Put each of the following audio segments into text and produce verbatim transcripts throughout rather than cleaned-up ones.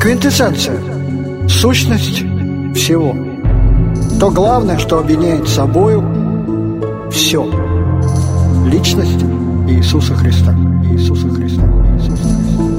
квинтэссенция, сущность всего. То главное, что объединяет собою все. Личность Иисуса Христа. Иисуса Христа. Иисуса Христа.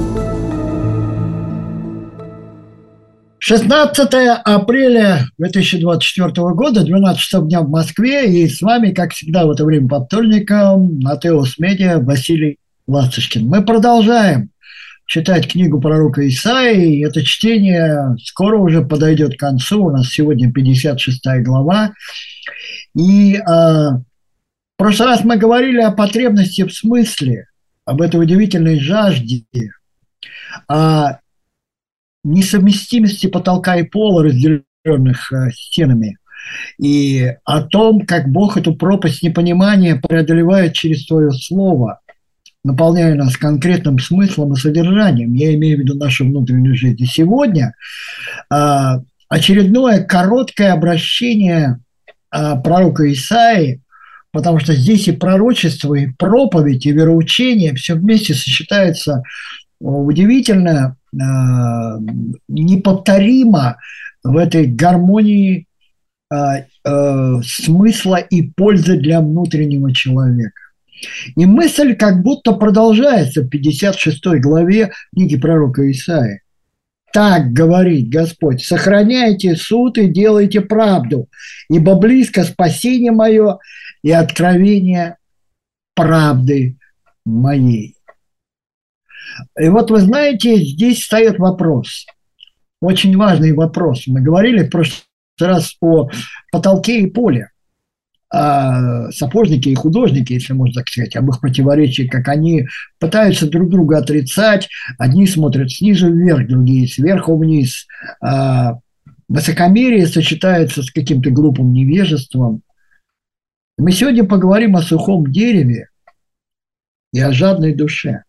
шестнадцатое апреля две тысячи двадцать четвёртого года, двенадцать часов дня в Москве, и с вами, как всегда, в это время по вторникам на Теос Медиа Василий Ласточкин. Мы продолжаем читать книгу пророка Исаии. Это чтение скоро уже подойдет к концу. У нас сегодня пятьдесят шестая глава. И э, в прошлый раз мы говорили о потребности в смысле, об этой удивительной жажде, о несовместимости потолка и пола, разделенных э, стенами, и о том, как Бог эту пропасть непонимания преодолевает через свое слово, наполняя нас конкретным смыслом и содержанием. Я имею в виду нашу внутреннюю жизнь. И сегодня э, очередное короткое обращение э, пророка Исаии, потому что здесь и пророчество, и проповедь, и вероучение все вместе сочетается удивительно, э, неповторимо в этой гармонии э, э, смысла и пользы для внутреннего человека. И мысль как будто продолжается в пятьдесят шестой главе книги пророка Исаии. Так говорит Господь: сохраняйте суд и делайте правду, ибо близко спасение мое и откровение правды моей. И вот вы знаете, здесь встает вопрос, очень важный вопрос. Мы говорили в прошлый раз о потолке и поле, о сапожнике и художнике, если можно так сказать, об их противоречии, как они пытаются друг друга отрицать. Одни смотрят снизу вверх, другие сверху вниз. Высокомерие сочетается с каким-то глупым невежеством. Мы сегодня поговорим о сухом дереве и о жадной душе.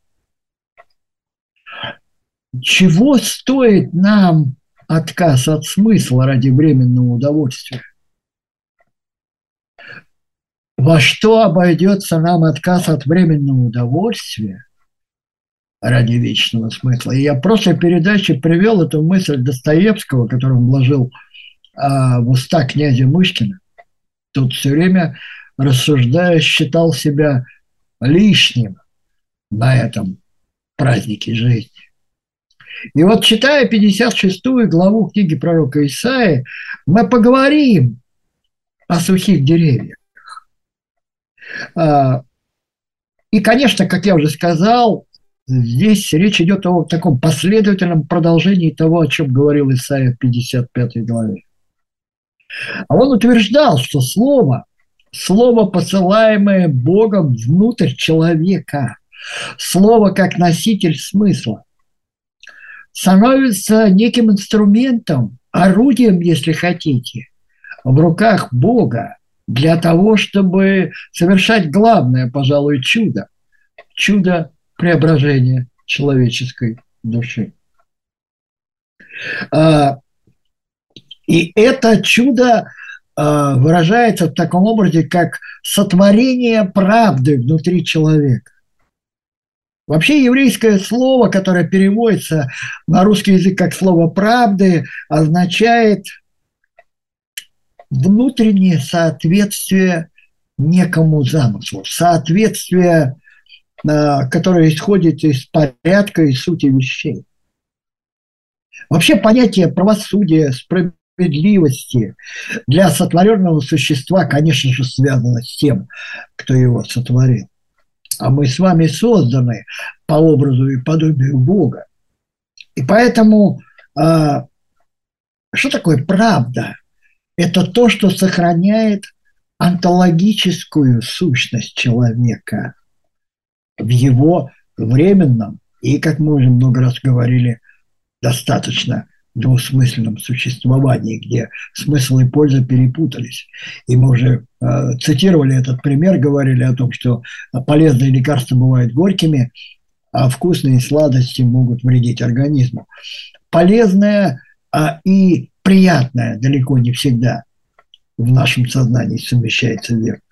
Чего стоит нам отказ от смысла ради временного удовольствия? Во что обойдется нам отказ от временного удовольствия ради вечного смысла? И я в прошлой передаче привел эту мысль Достоевского, которую он вложил а, в уста князя Мышкина. Тут все время, рассуждая, считал себя лишним на этом празднике жизни. И вот, читая пятьдесят шестую главу книги пророка Исаии, мы поговорим о сухих деревьях. И, конечно, как я уже сказал, здесь речь идет о таком последовательном продолжении того, о чем говорил Исаия в пятьдесят пятой главе. А он утверждал, что слово, слово, посылаемое Богом внутрь человека, слово как носитель смысла, становится неким инструментом, орудием, если хотите, в руках Бога для того, чтобы совершать главное, пожалуй, чудо, чудо преображения человеческой души. И это чудо выражается в таком образе, как сотворение правды внутри человека. Вообще еврейское слово, которое переводится на русский язык как слово «правды», означает внутреннее соответствие некому замыслу, соответствие, которое исходит из порядка и сути вещей. Вообще понятие правосудия, справедливости для сотворенного существа, конечно же, связано с тем, кто его сотворил. А мы с вами созданы по образу и подобию Бога. И поэтому, э, что такое правда? Это то, что сохраняет онтологическую сущность человека в его временном и, как мы уже много раз говорили, достаточно двусмысленном существовании, где смысл и польза перепутались. И мы уже э, цитировали этот пример, говорили о том, что полезные лекарства бывают горькими, а вкусные сладости могут вредить организму. Полезное а, и приятное далеко не всегда в нашем сознании совмещается верно.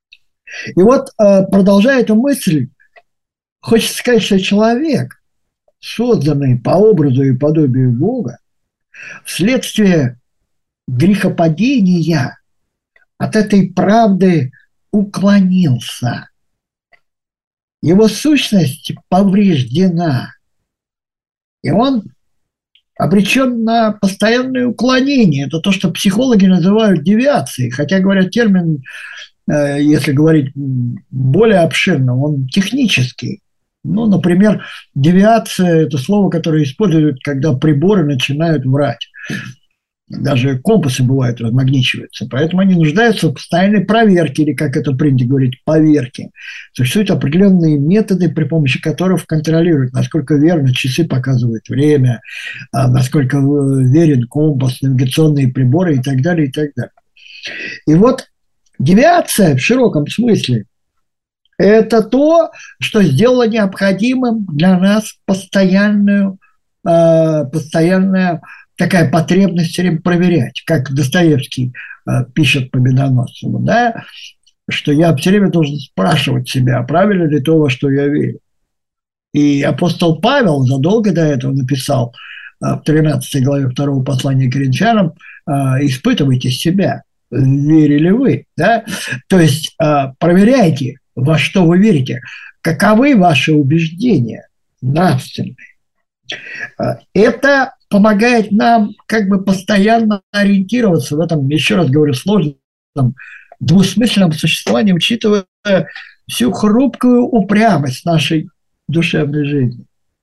И вот, э, продолжая эту мысль, хочется сказать, что человек созданные по образу и подобию Бога, вследствие грехопадения от этой правды уклонился. Его сущность повреждена, и он обречен на постоянное уклонение. Это то, что психологи называют девиацией, хотя, говорят, термин, если говорить более обширно, он технический. Ну, например, девиация – это слово, которое используют, когда приборы начинают врать. Даже компасы, бывают, размагничиваются. Поэтому они нуждаются в постоянной проверке, или, как это принято говорить, поверке. Существуют определенные методы, при помощи которых контролируют, насколько верно часы показывают время, насколько верен компас, навигационные приборы и так далее, и так далее. И вот девиация в широком смысле – это то, что сделало необходимым для нас постоянную, постоянную такая потребность все время проверять, как Достоевский э, пишет Победоносцеву, да, что я все время должен спрашивать себя, правильно ли то, во что я верю. И апостол Павел задолго до этого написал э, в тринадцатой главе второго послания к Коринфянам: э, «Испытывайте себя, верили вы». Да? То есть э, проверяйте, во что вы верите, каковы ваши убеждения нравственные. Э, это помогает нам как бы постоянно ориентироваться в этом, еще раз говорю, сложном, двусмысленном существовании, учитывая всю хрупкую упрямость нашей душевной жизни.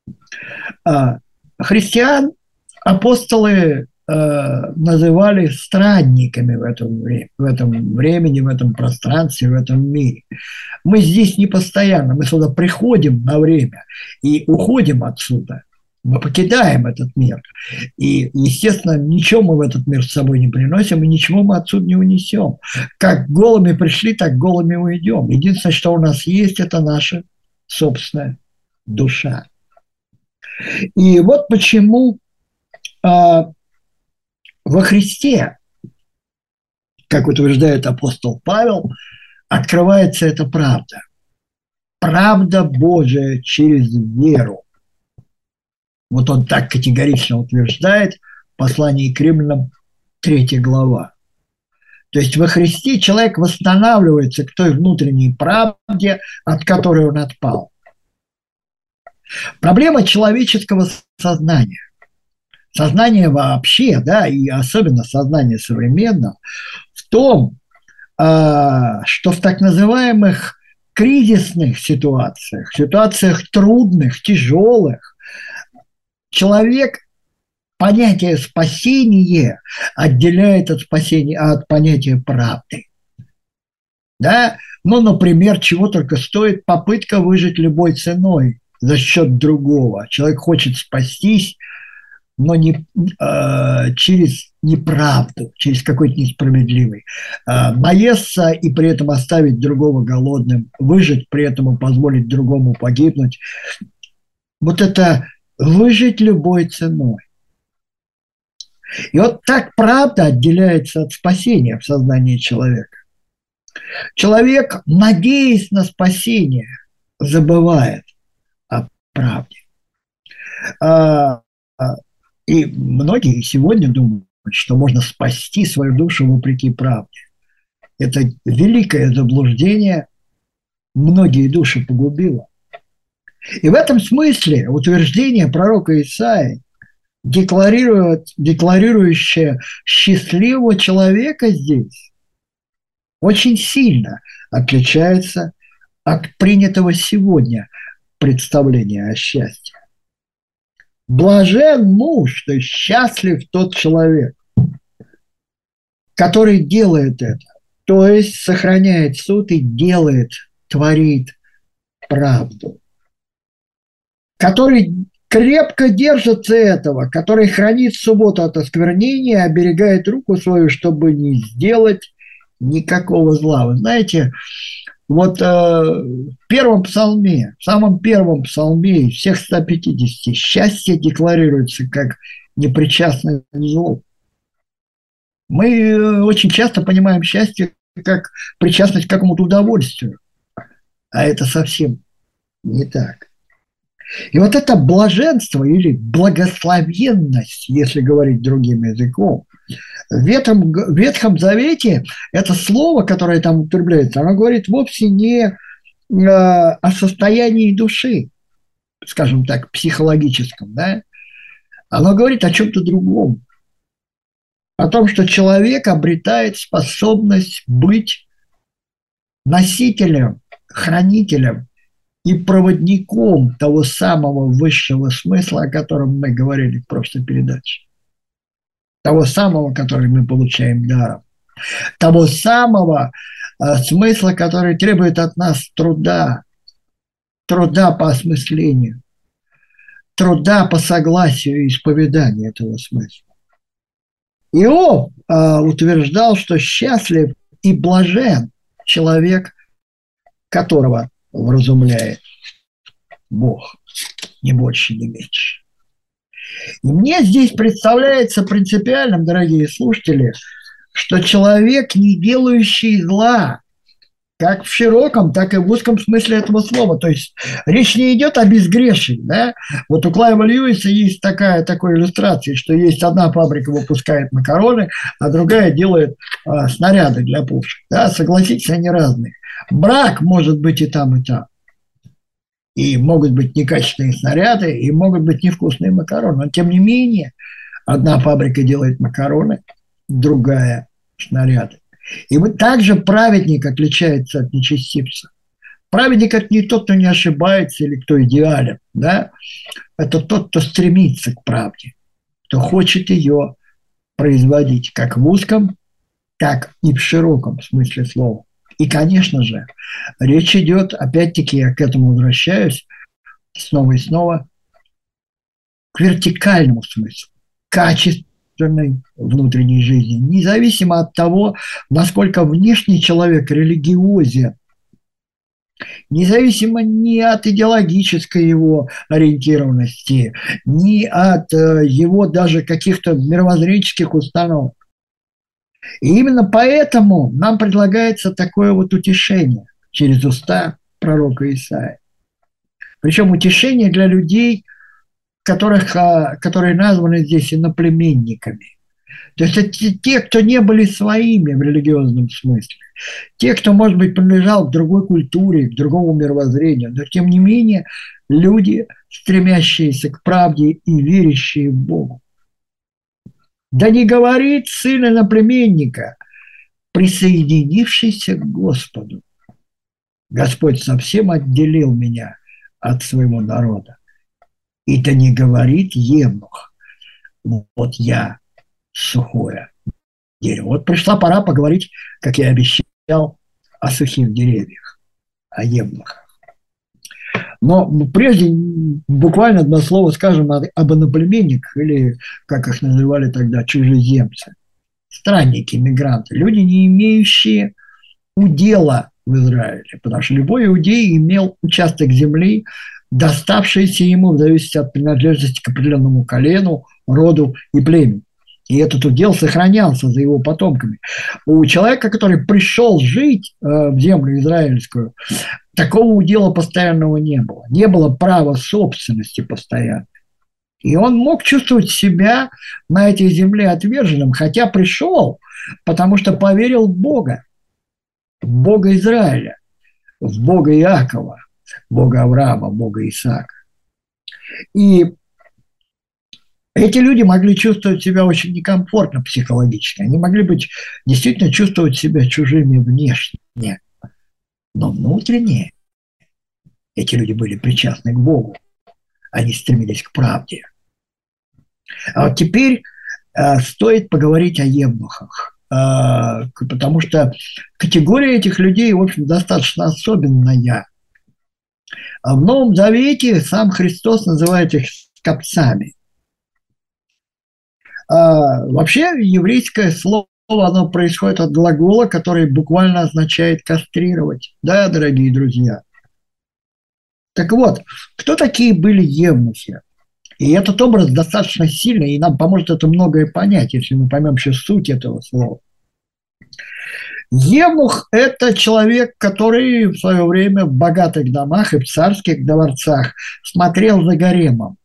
Христиан апостолы называли странниками в этом, в этом времени, в этом пространстве, в этом мире. Мы здесь не постоянно, мы сюда приходим на время и уходим отсюда. Мы покидаем этот мир. И, естественно, ничего мы в этот мир с собой не приносим, и ничего мы отсюда не унесем. Как голыми пришли, так голыми уйдем. Единственное, что у нас есть, это наша собственная душа. И вот почему э, во Христе, как утверждает апостол Павел, открывается эта правда. Правда Божия через веру. Вот он так категорично утверждает в послании к Римлянам, третья глава. То есть во Христе человек восстанавливается к той внутренней правде, от которой он отпал. Проблема человеческого сознания, сознания вообще, да, и особенно сознания современного, в том, что в так называемых кризисных ситуациях, ситуациях трудных, тяжелых, человек понятие спасения отделяет от спасения, от понятия правды. Да? Ну, например, чего только стоит попытка выжить любой ценой за счет другого. Человек хочет спастись, но не, э, через неправду, через какой-то несправедливый. Э, наесться и при этом оставить другого голодным, выжить, при этом и позволить другому погибнуть. Вот это выжить любой ценой. И вот так правда отделяется от спасения в сознании человека. Человек, надеясь на спасение, забывает о правде. И многие сегодня думают, что можно спасти свою душу вопреки правде. Это великое заблуждение, многие души погубило. И в этом смысле утверждение пророка Исаии, декларирует, декларирующее счастливого человека здесь, очень сильно отличается от принятого сегодня представления о счастье. Блажен муж, то есть счастлив тот человек, который делает это, то есть сохраняет суд и делает, творит правду, который крепко держится этого, который хранит субботу от осквернения, оберегает руку свою, чтобы не сделать никакого зла. Вы знаете, вот э, в первом псалме, в самом первом псалме из всех ста пятидесяти счастье декларируется как непричастное к злу. Мы очень часто понимаем счастье как причастность к какому-то удовольствию, а это совсем не так. И вот это блаженство или благословенность, если говорить другим языком, в Ветхом, в Ветхом Завете это слово, которое там употребляется, оно говорит вовсе не э, о состоянии души, скажем так, психологическом, да? Оно говорит о чем-то другом. О том, что человек обретает способность быть носителем, хранителем и проводником того самого высшего смысла, о котором мы говорили в прошлой передаче. Того самого, который мы получаем даром. Того самого э, смысла, который требует от нас труда, труда по осмыслению, труда по согласию и исповеданию этого смысла. Иов э, утверждал, что счастлив и блажен человек, которого вразумляет Бог, ни больше, ни меньше. И мне здесь представляется принципиальным, дорогие слушатели, что человек, не делающий зла, как в широком, так и в узком смысле этого слова. То есть речь не идет о безгрешии. Да? Вот у Клайва Льюиса есть такая, такая иллюстрация, что есть одна фабрика выпускает макароны, а другая делает а, снаряды для пушек. Да? Согласитесь, они разные. Брак может быть и там, и там. И могут быть некачественные снаряды, и могут быть невкусные макароны. Но тем не менее, одна фабрика делает макароны, другая снаряды. И вот также праведник отличается от нечестивца. Праведник – это не тот, кто не ошибается или кто идеален. Да? Это тот, кто стремится к правде, кто хочет ее производить как в узком, так и в широком смысле слова. И, конечно же, речь идет, опять-таки, я к этому возвращаюсь снова и снова, к вертикальному смыслу, качественной внутренней жизни, независимо от того, насколько внешний человек религиозен, независимо ни от идеологической его ориентированности, ни от его даже каких-то мировоззренческих установок. И именно поэтому нам предлагается такое вот утешение через уста пророка Исаии. Причем утешение для людей, которых, которые названы здесь иноплеменниками. То есть это те, кто не были своими в религиозном смысле. Те, кто, может быть, принадлежал к другой культуре, к другому мировоззрению. Но, тем не менее, люди, стремящиеся к правде и верящие в Бога. Да не говорит сын иноплеменника, присоединившийся к Господу. Господь совсем отделил меня от своего народа. И да не говорит евнух, вот я сухое дерево. Вот пришла пора поговорить, как я обещал, о сухих деревьях, о евнухах. Но прежде буквально одно слово скажем об иноплеменниках, или, как их называли тогда, чужеземцы. Странники, мигранты, люди, не имеющие удела в Израиле, потому что любой иудей имел участок земли, доставшийся ему в зависимости от принадлежности к определенному колену, роду и племени. И этот удел сохранялся за его потомками. У человека, который пришел жить э, в землю израильскую, такого удела постоянного не было. Не было права собственности постоянной. И он мог чувствовать себя на этой земле отверженным, хотя пришел, потому что поверил в Бога, в Бога Израиля, в Бога Иакова, Бога Авраама, Бога Исаака. И эти люди могли чувствовать себя очень некомфортно психологически. Они могли быть действительно чувствовать себя чужими внешне. Но внутренне эти люди были причастны к Богу. Они стремились к правде. А вот теперь э, стоит поговорить о евнухах. Э, потому что категория этих людей, в общем, достаточно особенная. А в Новом Завете сам Христос называет их скопцами. А, вообще еврейское слово, оно происходит от глагола, который буквально означает кастрировать. Да, дорогие друзья? Так вот, кто такие были евнухи? И этот образ достаточно сильный, и нам поможет это многое понять, если мы поймем сейчас суть этого слова. Евнух – это человек, который в свое время в богатых домах и в царских дворцах смотрел за гаремом.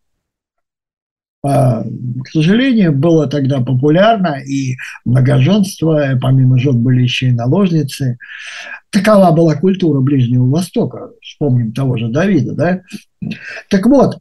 К сожалению, было тогда популярно и многоженство, помимо жен были еще и наложницы. Такова была культура Ближнего Востока. Вспомним того же Давида, да? Так вот,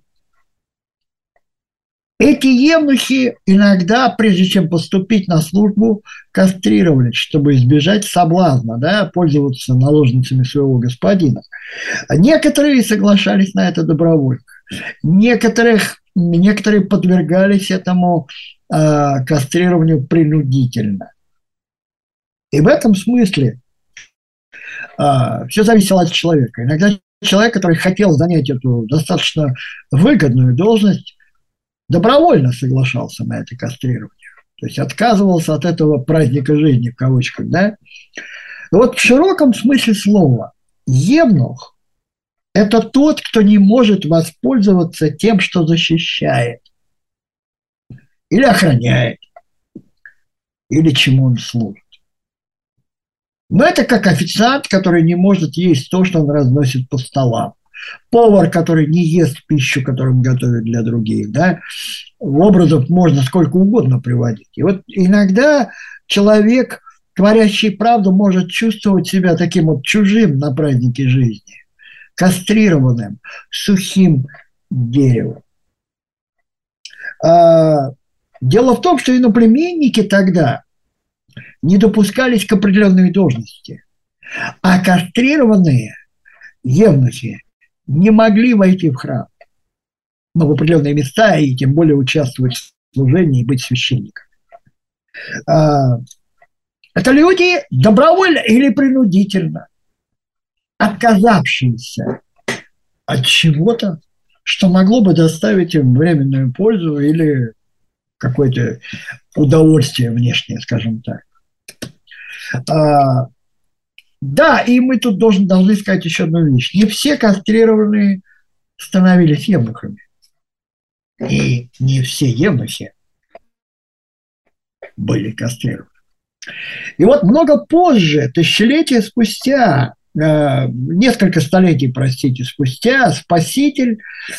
эти евнухи иногда, прежде чем поступить на службу, кастрировались, чтобы избежать соблазна, да, пользоваться наложницами своего господина. Некоторые соглашались на это добровольно. Некоторых, некоторые подвергались этому э, кастрированию принудительно. И в этом смысле э, все зависело от человека. Иногда человек, который хотел занять эту достаточно выгодную должность, добровольно соглашался на это кастрирование. То есть отказывался от этого праздника жизни, в кавычках. Да? Вот в широком смысле слова евнух – это тот, кто не может воспользоваться тем, что защищает, или охраняет, или чему он служит. Но это как официант, который не может есть то, что он разносит по столам. Повар, который не ест пищу, которую он готовит для других. Да? Образов можно сколько угодно приводить. И вот иногда человек, творящий правду, может чувствовать себя таким вот чужим на празднике жизни, кастрированным, сухим деревом. Дело в том, что иноплеменники тогда не допускались к определенной должности, а кастрированные евнухи не могли войти в храм, но в определенные места и тем более участвовать в служении и быть священником. Это люди добровольно или принудительно отказавшиеся от чего-то, что могло бы доставить им временную пользу или какое-то удовольствие внешнее, скажем так. А, да, и мы тут должны, должны сказать еще одну вещь. Не все кастрированные становились евнухами. И не все евнухи были кастрированы. И вот много позже, тысячелетия спустя, несколько столетий, простите, спустя, Спаситель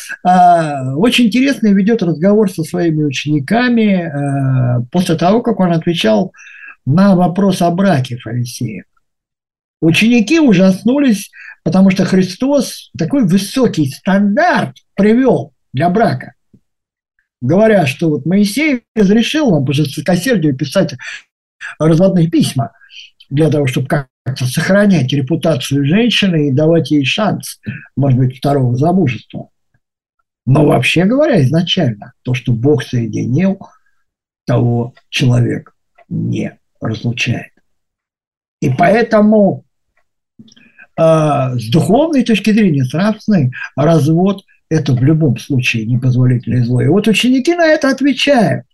очень интересно ведет разговор со своими учениками после того, как он отвечал на вопрос о браке фарисеев. Ученики ужаснулись, потому что Христос такой высокий стандарт привел для брака, говоря, что вот Моисей разрешил вам по жестокосердию писать разводные письма для того, чтобы как-то сохранять репутацию женщины и давать ей шанс, может быть, второго замужества. Но вообще говоря, изначально, то, что Бог соединил, того человек не разлучает. И поэтому э, с духовной точки зрения, с нравственной, развод – это в любом случае непозволительное зло. И вот ученики на это отвечают.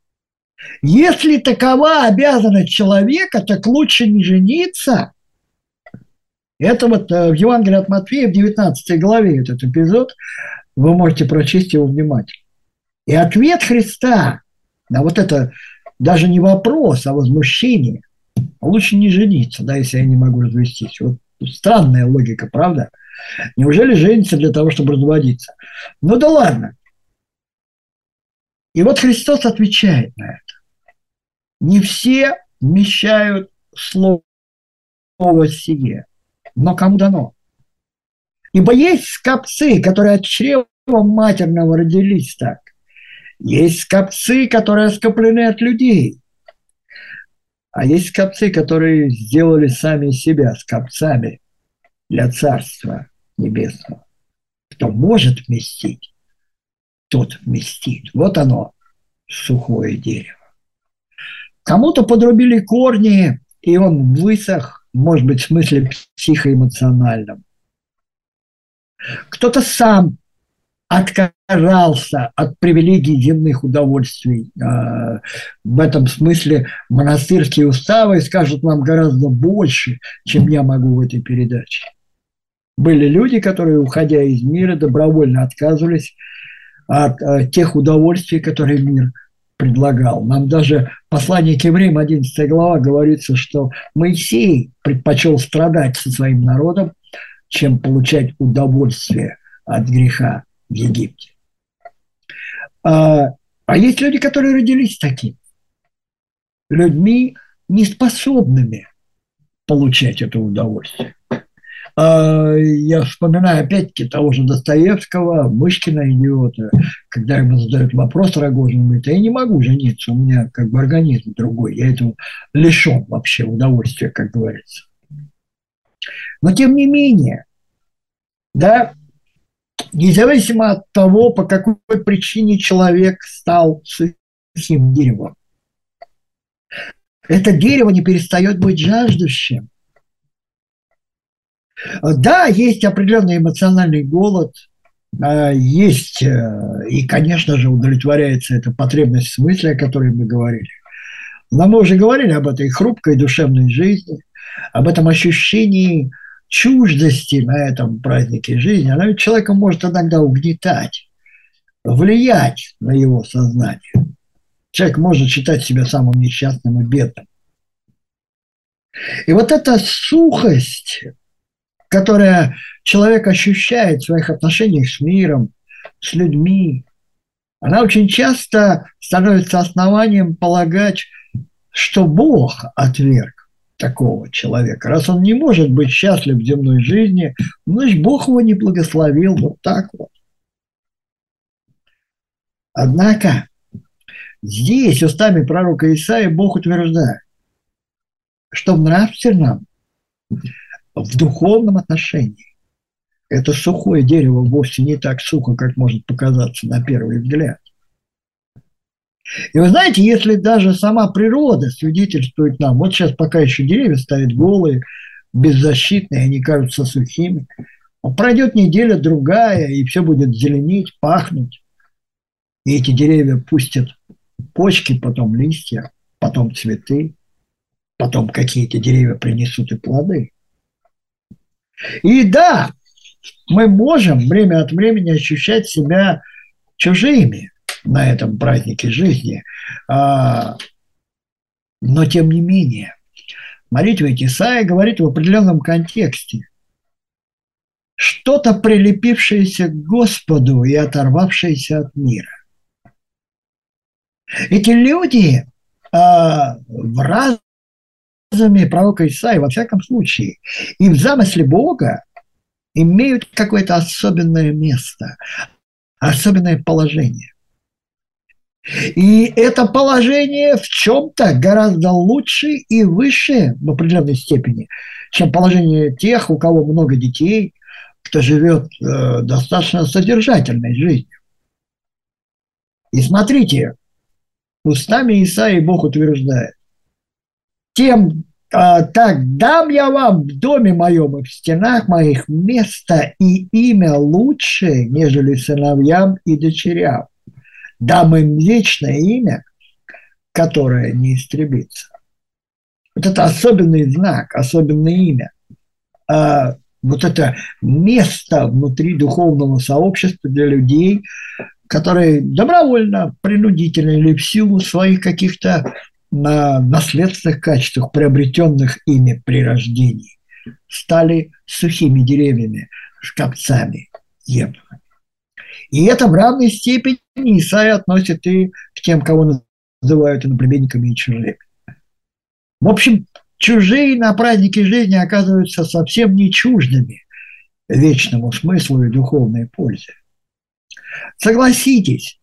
Если такова обязанность человека, так лучше не жениться. Это вот в Евангелии от Матфея в девятнадцатой главе этот эпизод, вы можете прочесть его внимательно. И ответ Христа на вот это даже не вопрос, а возмущение. Лучше не жениться, да, если я не могу развестись. Вот странная логика, правда? Неужели жениться для того, чтобы разводиться? Ну да ладно. И вот Христос отвечает на это. Не все вмещают слово сие, но кому дано. Ибо есть скопцы, которые от чрева матерного родились так. Есть скопцы, которые скоплены от людей. А есть скопцы, которые сделали сами себя скопцами для Царства Небесного. Кто может вместить, тот вместит. Вот оно, сухое дерево. Кому-то подрубили корни, и он высох, может быть, в смысле психоэмоциональном. Кто-то сам отказался от привилегий земных удовольствий. В этом смысле монастырские уставы скажут вам гораздо больше, чем я могу в этой передаче. Были люди, которые, уходя из мира, добровольно отказывались от тех удовольствий, которые мир предлагал. Нам даже в послании к евреям, одиннадцатая глава, говорится, что Моисей предпочел страдать со своим народом, чем получать удовольствие от греха в Египте. А, а есть люди, которые родились такими, людьми, неспособными получать это удовольствие. Я вспоминаю опять-таки того же Достоевского, Мышкина, идиота, когда ему задают вопрос, Рогожин говорит: я не могу жениться, у меня как бы организм другой, я этого лишен вообще удовольствия, как говорится. Но тем не менее, да, независимо от того, по какой причине человек стал сухим деревом, это дерево не перестает быть жаждущим. Да, есть определенный эмоциональный голод, есть, и, конечно же, удовлетворяется эта потребность в смысле, о которой мы говорили. Но мы уже говорили об этой хрупкой душевной жизни, об этом ощущении чуждости на этом празднике жизни. Она ведь человека может иногда угнетать, влиять на его сознание. Человек может считать себя самым несчастным и бедным. И вот эта сухость, которая человек ощущает в своих отношениях с миром, с людьми, она очень часто становится основанием полагать, что Бог отверг такого человека. Раз он не может быть счастлив в земной жизни, значит, Бог его не благословил. Вот так вот. Однако здесь устами пророка Исаии Бог утверждает, что в нравственном, в духовном отношении это сухое дерево вовсе не так сухо, как может показаться на первый взгляд. И вы знаете, если даже сама природа свидетельствует нам, вот сейчас пока еще деревья стоят голые, беззащитные, они кажутся сухими, пройдет неделя, другая, и все будет зеленеть, пахнуть, и эти деревья пустят почки, потом листья, потом цветы, потом какие-то деревья принесут и плоды. И да, мы можем время от времени ощущать себя чужими на этом празднике жизни, но тем не менее, смотрите, ведь Исаия говорит в определенном контексте: что-то прилепившееся к Господу и оторвавшееся от мира. Эти люди в разуме пророка Исаии, во всяком случае, и в замысле Бога имеют какое-то особенное место, особенное положение. И это положение в чем-то гораздо лучше и выше в определенной степени, чем положение тех, у кого много детей, кто живет э, достаточно содержательной жизнью. И смотрите, устами Исаии Бог утверждает: тем а, так дам я вам в доме моем и в стенах моих место и имя лучше, нежели сыновьям и дочерям. Дам им вечное имя, которое не истребится. Вот это особенный знак, особенное имя. А, вот это место внутри духовного сообщества для людей, которые добровольно, принудительно или в силу своих каких-то на наследственных качествах, приобретенных ими при рождении, стали сухими деревьями, скопцами, еблами. И это в равной степени Исаия относит и к тем, кого называют иноплеменниками и чужими. В общем, чужие на празднике жизни оказываются совсем не чуждыми вечному смыслу и духовной пользе. Согласитесь,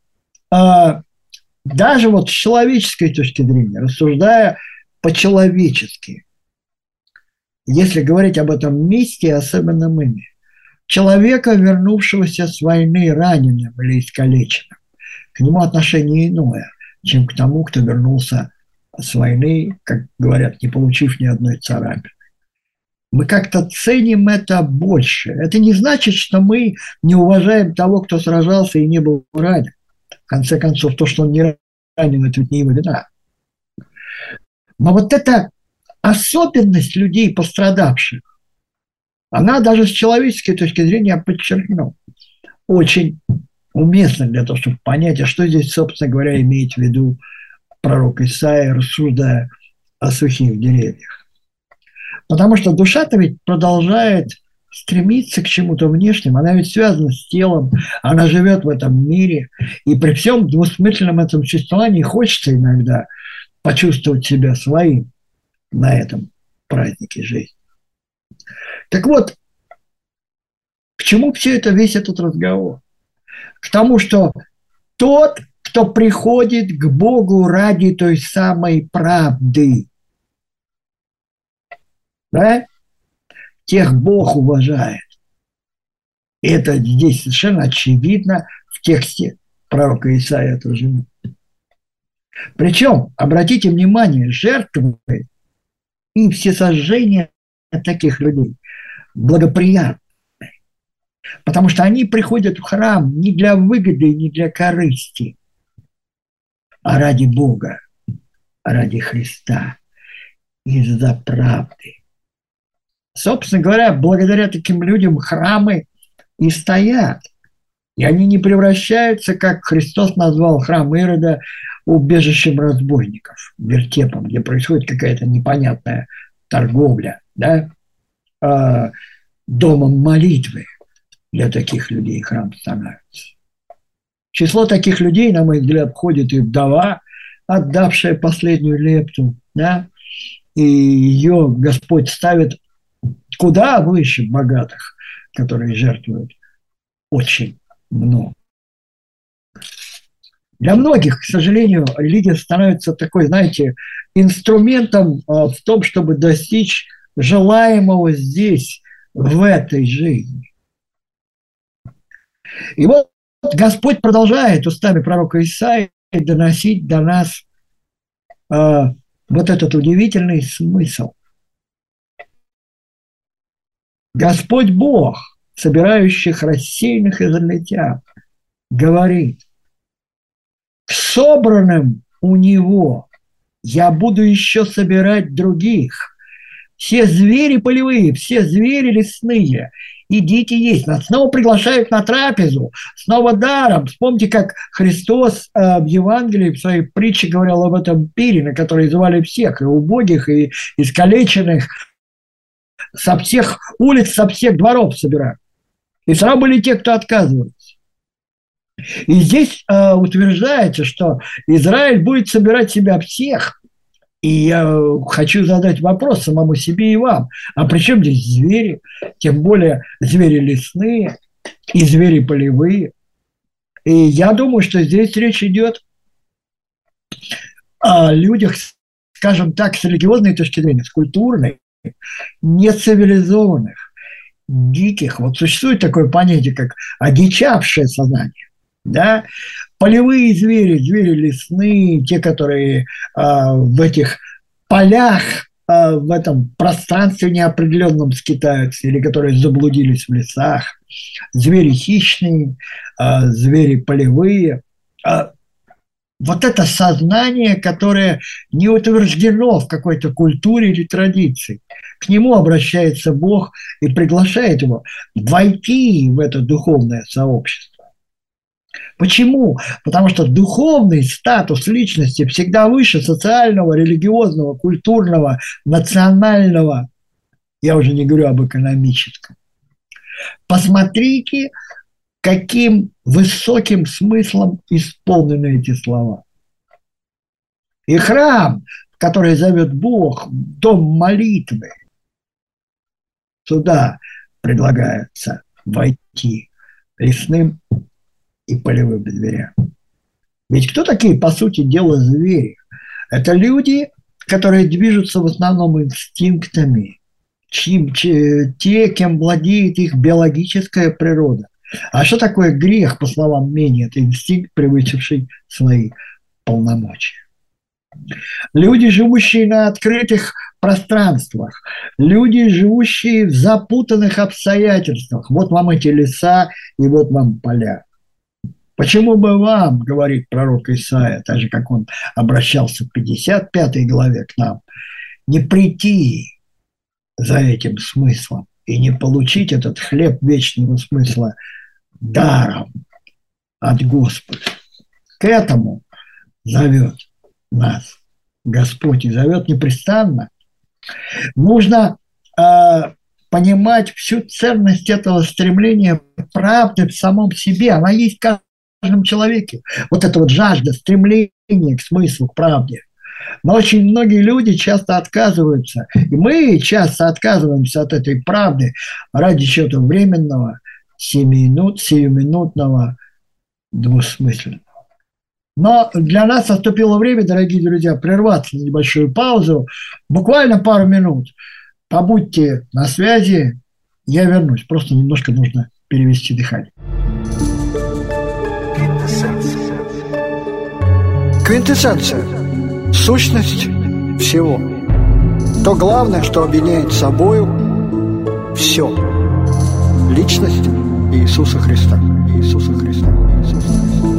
даже вот с человеческой точки зрения, рассуждая по-человечески, если говорить об этом месте, особенно ими, человека, вернувшегося с войны раненым или искалеченным, к нему отношение иное, чем к тому, кто вернулся с войны, как говорят, не получив ни одной царапины. Мы как-то ценим это больше. Это не значит, что мы не уважаем того, кто сражался и не был ранен. В конце концов, то, что он не ранен, это ведь не его вина. Но вот эта особенность людей, пострадавших, она даже с человеческой точки зрения, подчеркну, очень уместно для того, чтобы понять, а что здесь, собственно говоря, имеет в виду пророк Исаия, рассуждая о сухих деревьях. Потому что душа-то ведь продолжает стремиться к чему-то внешнему, она ведь связана с телом, она живет в этом мире, и при всем двусмысленном этом существовании хочется иногда почувствовать себя своим на этом празднике жизни. Так вот, к чему все это, весь этот разговор? К тому, что тот, кто приходит к Богу ради той самой правды, да, тех Бог уважает. И это здесь совершенно очевидно в тексте пророка Исаия тоже. Причем, обратите внимание, жертвы и всесожжения таких людей благоприятны, потому что они приходят в храм не для выгоды, не для корысти, а ради Бога, а ради Христа, из-за правды. Собственно говоря, благодаря таким людям храмы и стоят. И они не превращаются, как Христос назвал храм Ирода, убежищем разбойников, вертепом, где происходит какая-то непонятная торговля, да? а, домом молитвы для таких людей храм становится. Число таких людей, на мой взгляд, входит и вдова, отдавшая последнюю лепту, да? И ее Господь ставит куда выше богатых, которые жертвуют очень много. Для многих, к сожалению, религия становится такой, знаете, инструментом в том, чтобы достичь желаемого здесь, в этой жизни. И вот Господь продолжает устами пророка Исаии доносить до нас э, вот этот удивительный смысл. Господь Бог, собирающих рассеянных израильтян, говорит: к собранным у него я буду еще собирать других. Все звери полевые, все звери лесные, идите есть. Нас снова приглашают на трапезу, снова даром. Вспомните, как Христос э, в Евангелии, в своей притче говорил об этом пире, на который звали всех, и убогих, и искалеченных, со всех улиц, со всех дворов собирают. И сразу были те, кто отказывался. И здесь э, утверждается, что Израиль будет собирать себя всех. И я хочу задать вопрос самому себе и вам. А при чем здесь звери? Тем более звери лесные и звери полевые. И я думаю, что здесь речь идет о людях, скажем так, с религиозной точки зрения, с культурной, нецивилизованных, диких. Вот существует такое понятие, как одичавшее сознание. Да? Полевые звери, звери лесные, те, которые э, в этих полях, э, в этом пространстве неопределенном скитаются, или которые заблудились в лесах, звери хищные, э, звери полевые. Э, вот это сознание, которое не утверждено в какой-то культуре или традиции. К нему обращается Бог и приглашает его войти в это духовное сообщество. Почему? Потому что духовный статус личности всегда выше социального, религиозного, культурного, национального, я уже не говорю об экономическом. Посмотрите, каким высоким смыслом исполнены эти слова. И храм, в который зовет Бог, дом молитвы, туда предлагается войти лесным и полевым зверям. Ведь кто такие, по сути дела, звери? Это люди, которые движутся в основном инстинктами, чьим, те, кем владеет их биологическая природа. А что такое грех, по словам Мени? Это инстинкт, превысивший свои полномочия. Люди, живущие на открытых пространствах, люди, живущие в запутанных обстоятельствах. Вот вам эти леса и вот вам поля. Почему бы вам, говорит пророк Исаия, так же, как он обращался в пятьдесят пятой главе к нам, не прийти за этим смыслом и не получить этот хлеб вечного смысла даром, от Господа. К этому зовет нас Господь и зовет непрестанно. Нужно э, понимать всю ценность этого стремления правды в самом себе. Она есть в каждом человеке. Вот эта вот жажда, стремление к смыслу, к правде. Но очень многие люди часто отказываются, и мы часто отказываемся от этой правды ради чего-то временного, сиюминут, сиюминутного, двусмысленного. Но для нас наступило время, дорогие друзья, прерваться на небольшую паузу, буквально пару минут. Побудьте на связи, я вернусь, просто немножко нужно перевести дыхание. Квинтэссенция. Сущность всего. То главное, что объединяет собою все. Личность Иисуса Христа. Иисуса Христа. Иисуса Христа.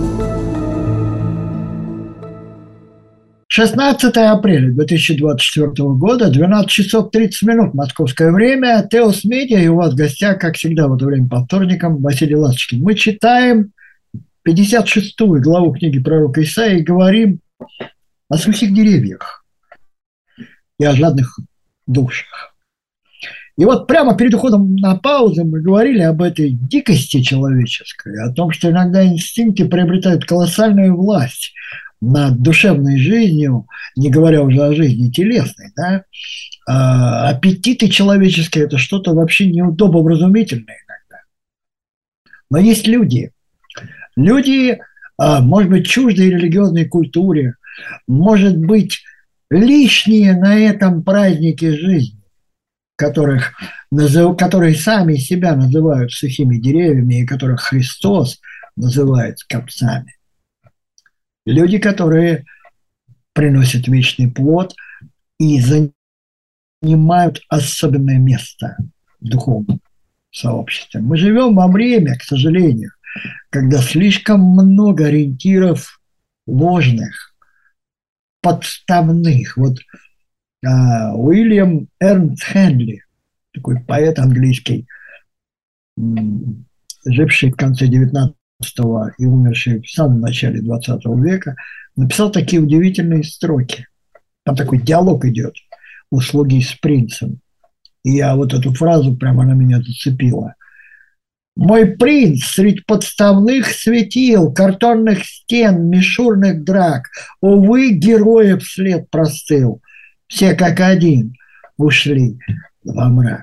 шестнадцатое апреля две тысячи двадцать четвёртого года, двенадцать часов тридцать минут, московское время. Теос Медиа, и у вас в гостях, как всегда, в это время по вторникам, Василий Ласточкин. Мы читаем пятьдесят шестую главу книги пророка Исаии и говорим о сухих деревьях и о жадных душах. И вот прямо перед уходом на паузу мы говорили об этой дикости человеческой, о том, что иногда инстинкты приобретают колоссальную власть над душевной жизнью, не говоря уже о жизни телесной, да? А аппетиты человеческие – это что-то вообще неудобовразумительное иногда. Но есть люди, люди, может быть, чуждые религиозной культуре, может быть, лишние на этом празднике жизни, которых, которые сами себя называют сухими деревьями и которых Христос называет скопцами. Люди, которые приносят вечный плод и занимают особенное место в духовном сообществе. Мы живем во время, к сожалению, когда слишком много ориентиров ложных, подставных. Вот а, Уильям Эрнст Хенли, такой поэт английский, м, живший в конце девятнадцатого и умерший в самом начале двадцатого века, написал такие удивительные строки. Там такой диалог идет у слуги с принцем. И я вот эту фразу прямо на меня зацепила. «Мой принц средь подставных светил, картонных стен, мишурных драк, увы, героев след простыл. Все как один ушли во мрак».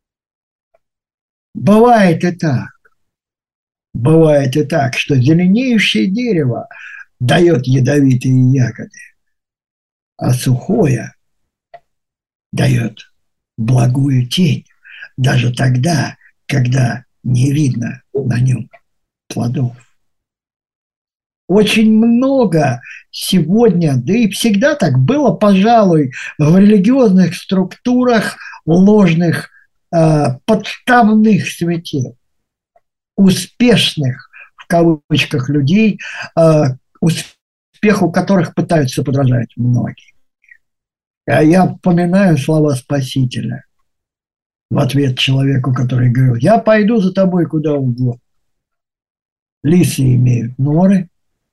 Бывает и так. Бывает и так, что зеленеющее дерево дает ядовитые ягоды, а сухое дает благую тень, даже тогда, когда не видно на нем плодов. Очень много сегодня, да и всегда так было, пожалуй, в религиозных структурах ложных, э, подставных светил, успешных, в кавычках, людей, э, успеху которых пытаются подражать многие. А я вспоминаю слова Спасителя в ответ человеку, который говорил: «Я пойду за тобой куда угодно». Лисы имеют норы,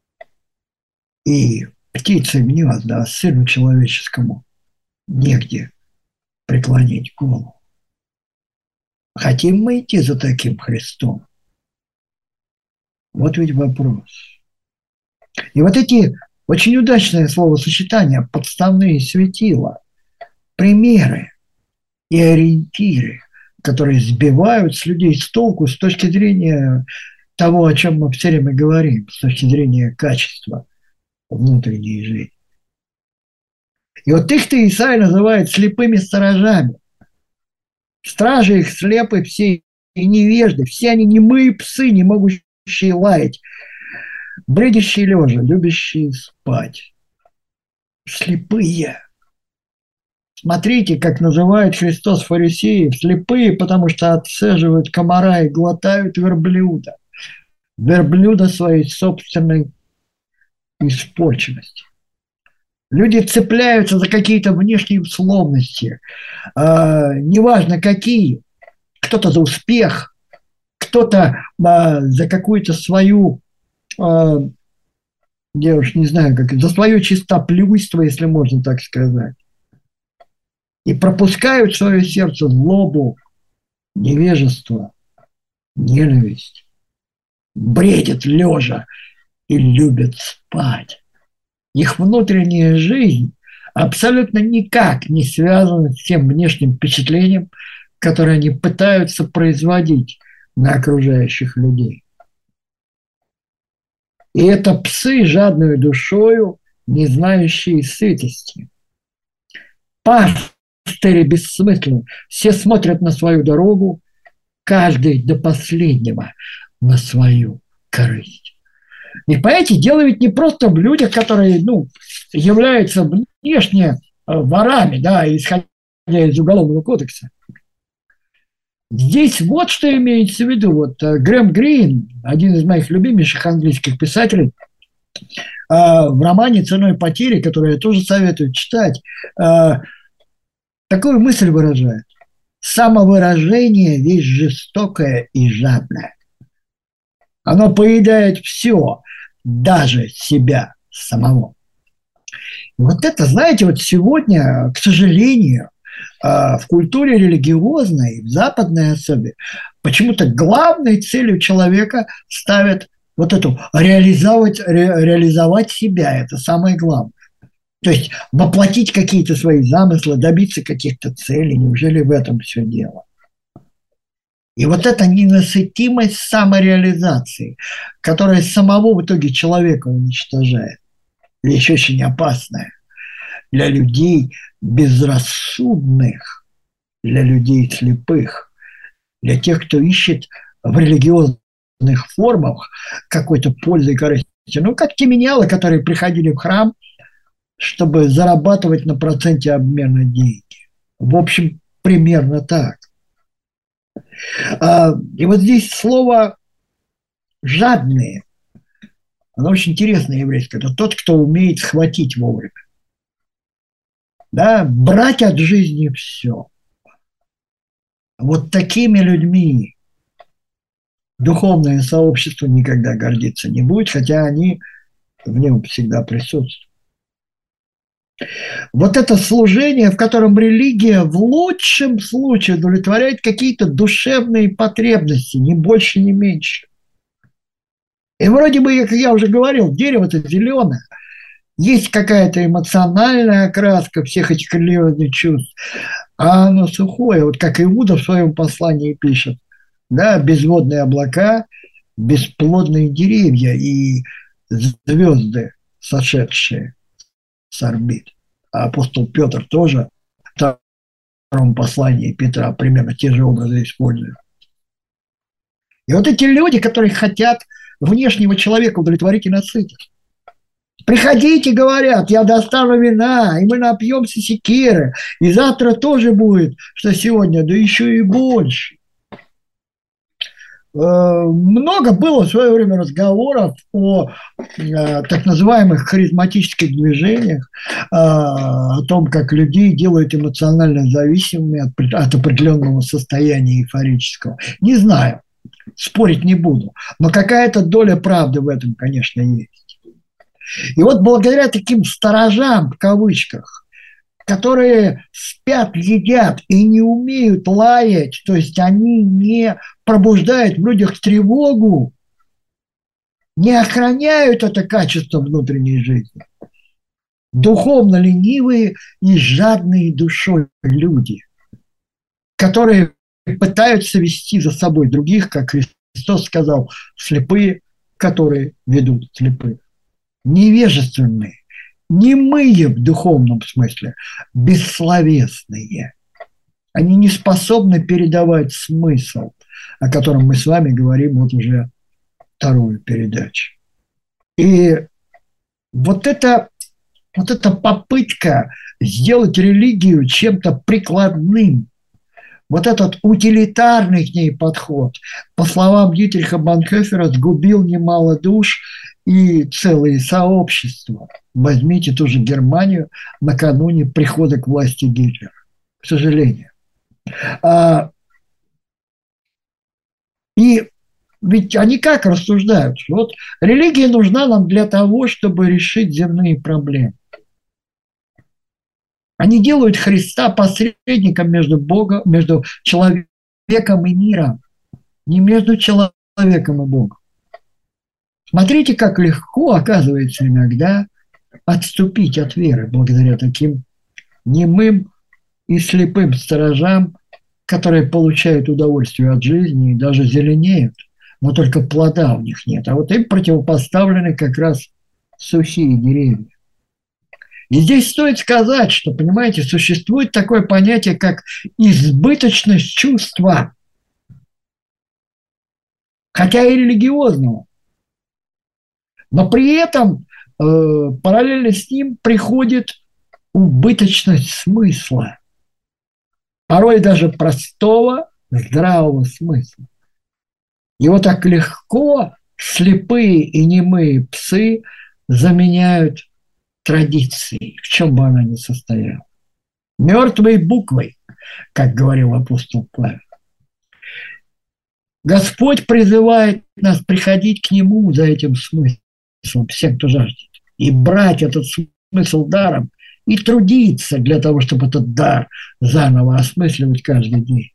и птицы гнезда, а сыну человеческому негде преклонить голову. Хотим мы идти за таким Христом? Вот ведь вопрос. И вот эти очень удачное словосочетание «подставные светила», примеры и ориентиры, которые сбивают с людей с толку с точки зрения того, о чем мы все время говорим, с точки зрения качества внутренней жизни. И вот их-то Исаия называет слепыми сторожами. Стражи их слепы все и невежды, все они немые псы, не могущие лаять, бредящие лежа, любящие спать. Слепые. Смотрите, как называет Христос фарисеев: слепые, потому что отцеживают комара и глотают верблюда. Верблюда своей собственной испорченности. Люди цепляются за какие-то внешние условности, э, неважно какие. Кто-то за успех, кто-то э, за какую-то свою я уж не знаю, как за свое чистоплюйство, если можно так сказать, и пропускают в свое сердце злобу, невежество, ненависть, бредят лежа и любят спать. Их внутренняя жизнь абсолютно никак не связана с тем внешним впечатлением, которое они пытаются производить на окружающих людей. И это псы, жадную душою, не знающие сытости. Пастыри бессмысленны, все смотрят на свою дорогу, каждый до последнего на свою корысть. И понимаете, дело ведь не просто в людях, которые, ну, являются внешне ворами, да, исходя из Уголовного кодекса. Здесь вот что имеется в виду. Вот Грэм Грин, один из моих любимейших английских писателей, в романе «Ценой потери», который я тоже советую читать, такую мысль выражает. Самовыражение – вещь жестокая и жадная. Оно поедает все, даже себя самого. И вот это, знаете, вот сегодня, к сожалению, в культуре религиозной, в западной особе, почему-то главной целью человека ставят вот эту реализовать, ре, реализовать себя. Это самое главное. То есть воплотить какие-то свои замыслы, добиться каких-то целей. Неужели в этом все дело? И вот эта ненасытимость самореализации, которая самого в итоге человека уничтожает, вещь очень опасная для людей безрассудных, для людей слепых, для тех, кто ищет в религиозных формах какой-то пользы и корысти. Ну, как те менялы, которые приходили в храм, чтобы зарабатывать на проценте обмена деньги. В общем, примерно так. И вот здесь слово «жадные», оно очень интересное еврейское. Это тот, кто умеет схватить вовремя. Да, брать от жизни все. Вот такими людьми духовное сообщество никогда гордиться не будет, хотя они в нем всегда присутствуют. Вот это служение, в котором религия в лучшем случае удовлетворяет какие-то душевные потребности, ни больше, ни меньше. И вроде бы, как я уже говорил, дерево-то зеленое, есть какая-то эмоциональная окраска всех этих религиозных чувств, а оно сухое, вот как Иуда в своем послании пишет, да, безводные облака, бесплодные деревья и звезды, сошедшие с орбит. А апостол Петр тоже в втором послании Петра примерно те же образы использует. И вот эти люди, которые хотят внешнего человека удовлетворить и насытить. Приходите, говорят, я достану вина, и мы напьемся секиры, и завтра тоже будет, что сегодня, да еще и больше. Много было в свое время разговоров о так называемых харизматических движениях, о том, как людей делают эмоционально зависимыми от, от определенного состояния эйфорического. Не знаю, спорить не буду, но какая-то доля правды в этом, конечно, есть. И вот благодаря таким сторожам, в кавычках, которые спят, едят и не умеют лаять, то есть они не пробуждают в людях тревогу, не охраняют это качество внутренней жизни. Духовно ленивые и жадные душой люди, которые пытаются вести за собой других, как Христос сказал, слепые, которые ведут слепых. Невежественные, немые в духовном смысле, бессловесные. Они не способны передавать смысл, о котором мы с вами говорим вот уже вторую передачу. И вот это, вот эта попытка сделать религию чем-то прикладным, вот этот утилитарный к ней подход, по словам Дитриха Бонхофера, сгубил немало душ и целые сообщества. Возьмите ту же Германию накануне прихода к власти Гитлера, к сожалению. И ведь они как рассуждают? Вот религия нужна нам для того, чтобы решить земные проблемы. Они делают Христа посредником между Богом, между человеком и миром, не между человеком и Богом. Смотрите, как легко, оказывается, иногда отступить от веры благодаря таким немым и слепым сторожам, которые получают удовольствие от жизни и даже зеленеют, но только плода у них нет. А вот им противопоставлены как раз сухие деревья. И здесь стоит сказать, что, понимаете, существует такое понятие, как избыточность чувства, хотя и религиозного. Но при этом э, параллельно с ним приходит убыточность смысла, порой даже простого, здравого смысла. Его так легко слепые и немые псы заменяют традицией, в чем бы она ни состояла. Мертвой буквой, как говорил апостол Павел. Господь призывает нас приходить к Нему за этим смыслом, всем, кто жаждет, и брать этот смысл даром, и трудиться для того, чтобы этот дар заново осмысливать каждый день.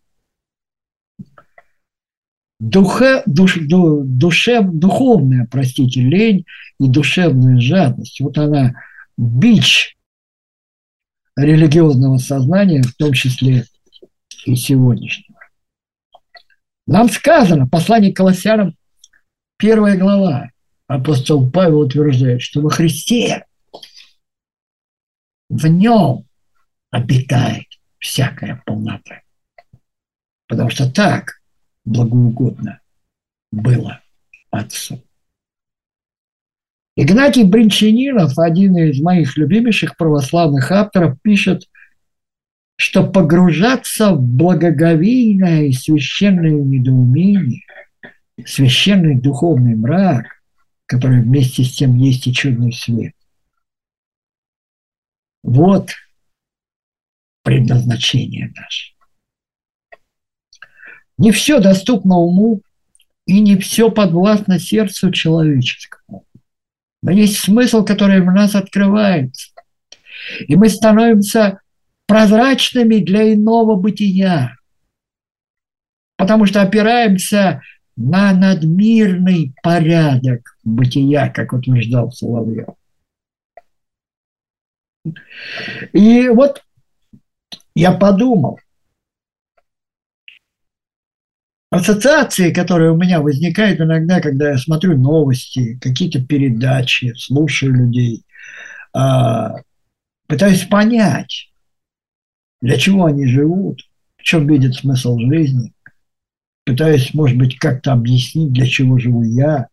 Душе, душ, ду, душев, духовная, простите, лень и душевная жадность. Вот она бич религиозного сознания, в том числе и сегодняшнего. Нам сказано, послание к Колоссянам, первая глава, апостол Павел утверждает, что во Христе в нем обитает всякая полнота. Потому что так благоугодно было Отцу. Игнатий Бринчанинов, один из моих любимейших православных авторов, пишет, что погружаться в благоговейное и священное недоумение, священный духовный мрак, который вместе с тем есть и чудный свет, вот предназначение наше. Не все доступно уму и не все подвластно сердцу человеческому. Но есть смысл, который в нас открывается. И мы становимся прозрачными для иного бытия, потому что опираемся на надмирный порядок бытия, как утверждал Соловьев. И вот я подумал, ассоциации, которые у меня возникают иногда, когда я смотрю новости, какие-то передачи, слушаю людей, пытаюсь понять, для чего они живут, в чем видят смысл жизни, пытаюсь, может быть, как-то объяснить, для чего живу я.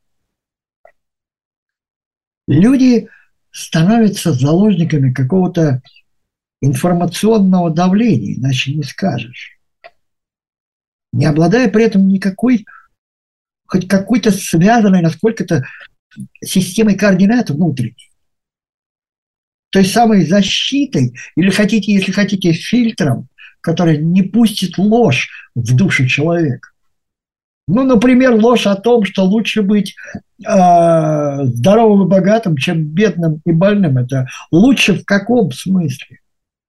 Люди становятся заложниками какого-то информационного давления, иначе не скажешь, не обладая при этом никакой, хоть какой-то связанной насколько-то системой координат внутренней. Той самой защитой, или хотите, если хотите, фильтром, который не пустит ложь в душу человека. Ну, например, ложь о том, что лучше быть э, здоровым и богатым, чем бедным и больным. Это лучше в каком смысле?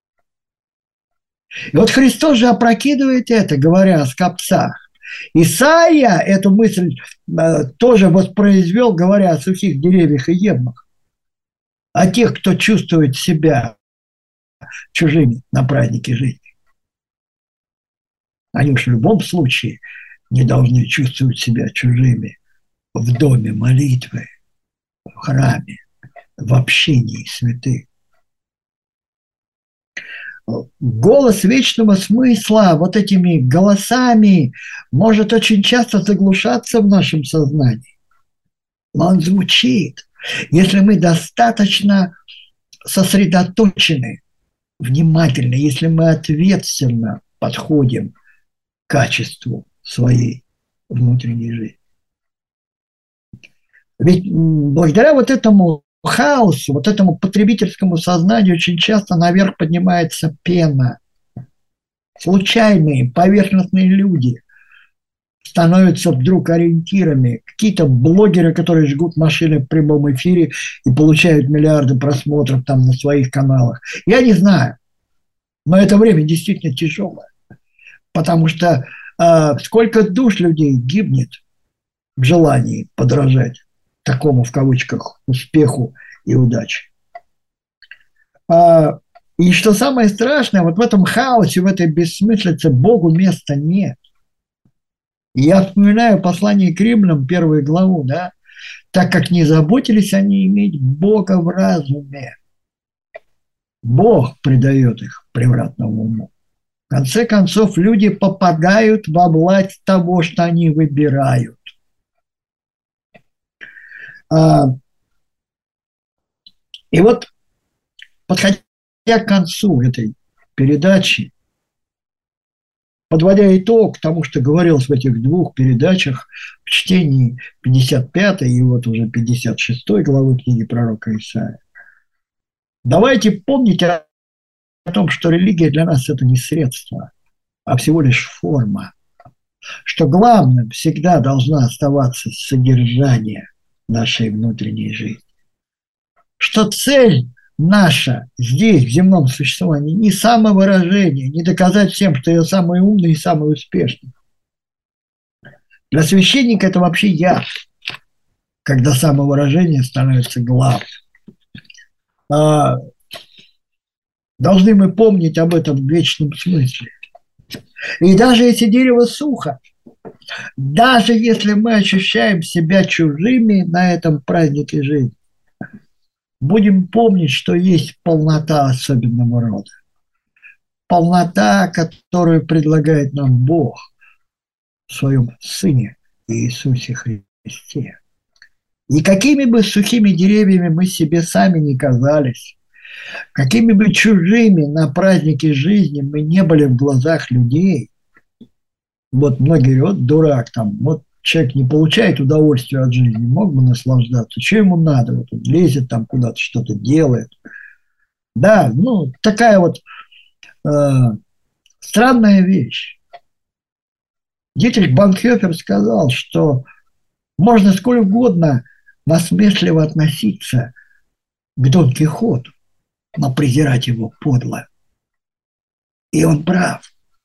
И вот Христос же опрокидывает это, говоря о скопцах. Исаия эту мысль э, тоже воспроизвел, говоря о сухих деревьях и ебмах. О тех, кто чувствует себя чужими на празднике жизни. Они уж в любом случае не должны чувствовать себя чужими в доме молитвы, в храме, в общении святых. Голос вечного смысла вот этими голосами может очень часто заглушаться в нашем сознании. Но он звучит, если мы достаточно сосредоточены, внимательны, если мы ответственно подходим к качеству своей внутренней жизни. Ведь благодаря вот этому хаосу, вот этому потребительскому сознанию очень часто наверх поднимается пена. Случайные, поверхностные люди становятся вдруг ориентирами. Какие-то блогеры, которые жгут машины в прямом эфире и получают миллиарды просмотров там на своих каналах. Я не знаю, но это время действительно тяжелое, потому что э, сколько душ людей гибнет в желании подражать такому, в кавычках, успеху и удаче. А, и что самое страшное, вот в этом хаосе, в этой бессмыслице Богу места нет. И я вспоминаю послание к Римлянам, первую главу, да, так как не заботились они иметь Бога в разуме. Бог придает их превратному уму. В конце концов, люди попадают во власть того, что они выбирают. А, и вот, подходя к концу этой передачи, подводя итог тому, что говорилось в этих двух передачах, в чтении пятьдесят пятой и вот уже пятьдесят шестой главы книги пророка Исаии, давайте помнить о том, что религия для нас – это не средство, а всего лишь форма, что главным всегда должна оставаться содержание нашей внутренней жизни, что цель наша здесь, в земном существовании, не самовыражение, не доказать всем, что я самый умный и самый успешный. Для священника это вообще я, когда самовыражение становится главным. А, должны мы помнить об этом в вечном смысле. И даже если дерево сухо, даже если мы ощущаем себя чужими на этом празднике жизни, будем помнить, что есть полнота особенного рода. Полнота, которую предлагает нам Бог в своем Сыне Иисусе Христе. И какими бы сухими деревьями мы себе сами не казались, какими бы чужими на празднике жизни мы не были в глазах людей, вот многие говорят, вот дурак там, вот человек не получает удовольствия от жизни, мог бы наслаждаться, что ему надо, вот он лезет там куда-то, что-то делает. Да, ну, такая вот э, странная вещь. Дитрих Бонхофер сказал, что можно сколь угодно насмешливо относиться к Дон Кихоту, но презирать его подло. И он прав.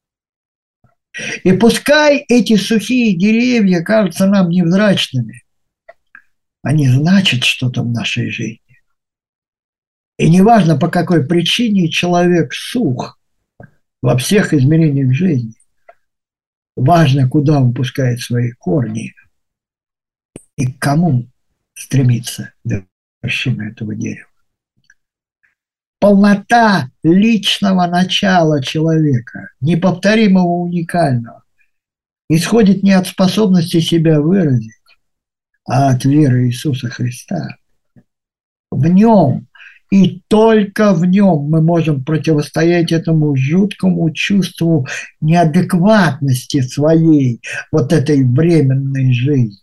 И пускай эти сухие деревья кажутся нам невзрачными, они значат что-то в нашей жизни. И неважно, по какой причине человек сух во всех измерениях жизни, важно, куда он пускает свои корни и к кому стремится вершина этого дерева. Полнота личного начала человека, неповторимого, уникального, исходит не от способности себя выразить, а от веры Иисуса Христа. В нем и только в нем мы можем противостоять этому жуткому чувству неадекватности своей вот этой временной жизни.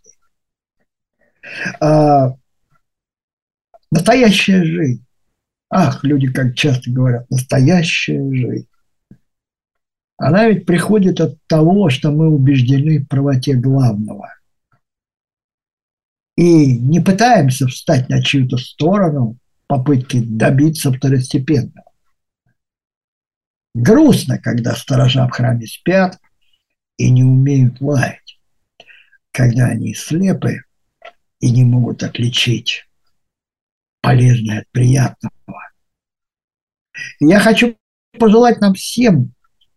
А, настоящая жизнь. Ах, люди как часто говорят, настоящая жизнь. Она ведь приходит от того, что мы убеждены в правоте главного. И не пытаемся встать на чью-то сторону в попытке добиться второстепенного. Грустно, когда сторожа в храме спят и не умеют лаять, когда они слепы и не могут отличить полезное от приятного. И я хочу пожелать нам всем,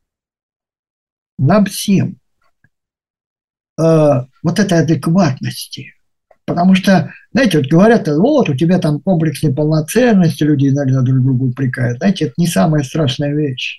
нам всем э, вот этой адекватности. Потому что, знаете, вот говорят, вот у тебя там комплекс неполноценности, люди иногда друг друга упрекают. Знаете, это не самая страшная вещь.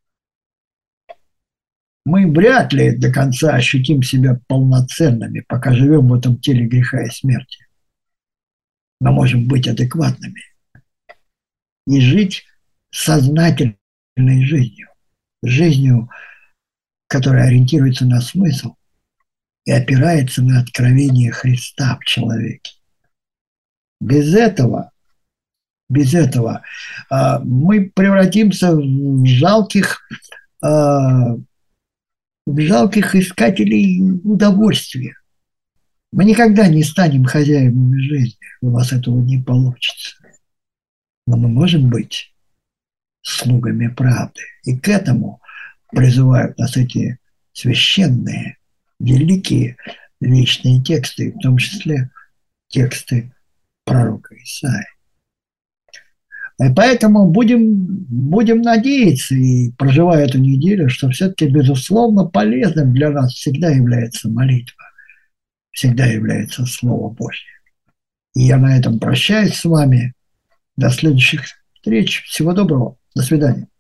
Мы вряд ли до конца ощутим себя полноценными, пока живем в этом теле греха и смерти. Мы можем быть адекватными и жить сознательной жизнью, жизнью, которая ориентируется на смысл и опирается на откровение Христа в человеке. Без этого, без этого э, мы превратимся в жалких э, в жалких искателей удовольствия. Мы никогда не станем хозяевами жизни, у вас этого не получится. Но мы можем быть слугами правды. И к этому призывают нас эти священные, великие вечные тексты, в том числе тексты пророка Исаии. И поэтому будем, будем надеяться, и проживая эту неделю, что все-таки, безусловно, полезным для нас всегда является молитва, всегда является Слово Божье. И я на этом прощаюсь с вами. До следующих встреч. Всего доброго. До свидания.